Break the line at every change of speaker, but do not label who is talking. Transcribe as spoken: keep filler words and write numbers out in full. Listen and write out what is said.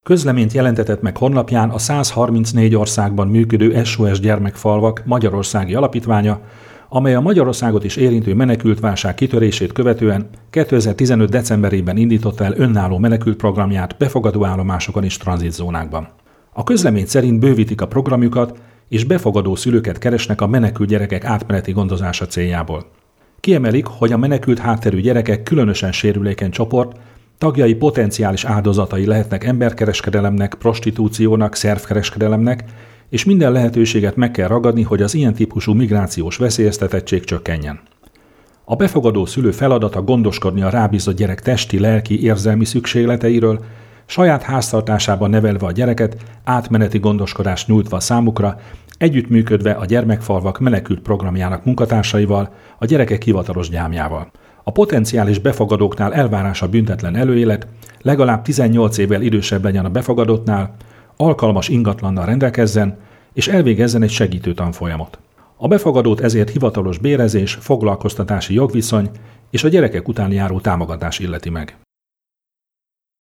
Közleményt jelentetett meg honlapján a száz harmincnégy országban működő es o es Gyermekfalvak Magyarországi Alapítványa, amely a Magyarországot is érintő menekültválság kitörését követően kétezer-tizenöt decemberében indította el önálló menekültprogramját befogadó állomásokon és tranzitzónákban. A közlemény szerint bővítik a programjukat, és befogadó szülőket keresnek a menekült gyerekek átmeneti gondozása céljából. Kiemelik, hogy a menekült hátterű gyerekek különösen sérülékeny csoport, tagjai potenciális áldozatai lehetnek emberkereskedelemnek, prostitúciónak, szervkereskedelemnek, és minden lehetőséget meg kell ragadni, hogy az ilyen típusú migrációs veszélyeztetettség csökkenjen. A befogadó szülő feladata gondoskodni a rábízott gyerek testi, lelki, érzelmi szükségleteiről, saját háztartásában nevelve a gyereket, átmeneti gondoskodást nyújtva számukra, együttműködve a Gyermekfalvak menekült programjának munkatársaival, a gyerekek hivatalos gyámjával. A potenciális befogadóknál elvárás a büntetlen előélet, legalább tizennyolc évvel idősebb legyen a befogadottnál, alkalmas ingatlannal rendelkezzen, és elvégezzen egy segítő tanfolyamot. A befogadót ezért hivatalos bérezés, foglalkoztatási jogviszony és a gyerekek után járó támogatás illeti meg.